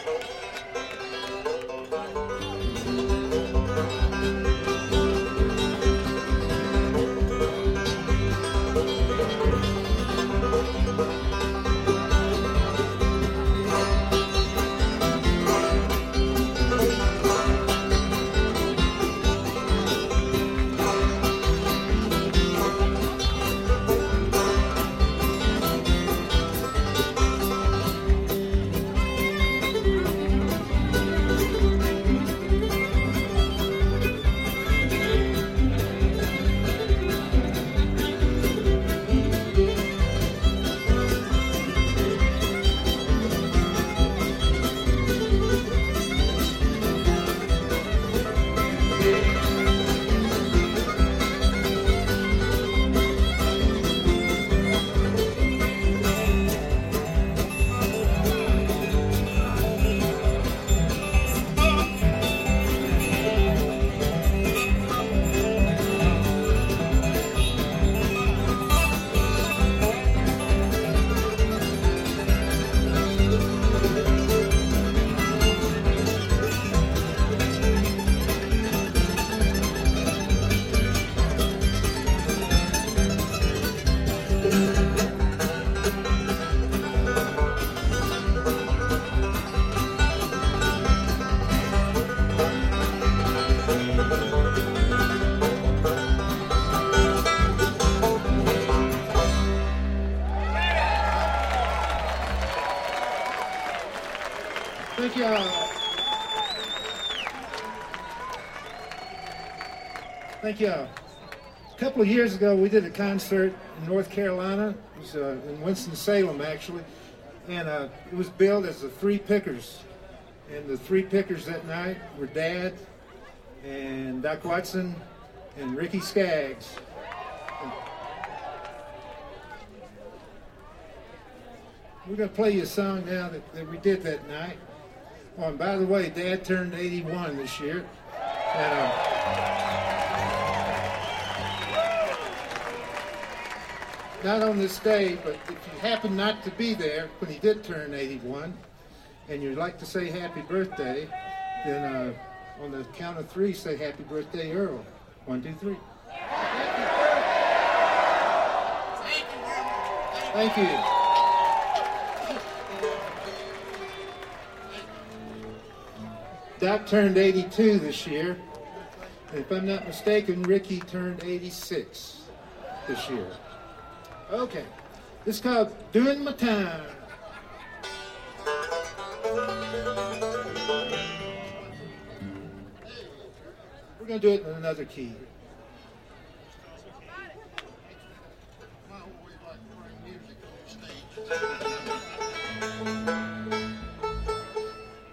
Thank you. Thank you. A couple of years ago, we did a concert in North Carolina. It was in Winston-Salem, actually. And it was billed as the Three Pickers. And the Three Pickers that night were Dad and Doc Watson and Ricky Skaggs. We're going to play you a song now that we did that night. Oh, and by the way, Dad turned 81 this year. And, not on this day, but if you happen not to be there when he did turn 81, and you'd like to say happy birthday, then on the count of three, say happy birthday, Earl. 1, 2, 3. Thank you. Doc turned 82 this year. And if I'm not mistaken, Ricky turned 86 this year. Okay, this is called Doing My Time. We're going to do it in another key. Music on stage.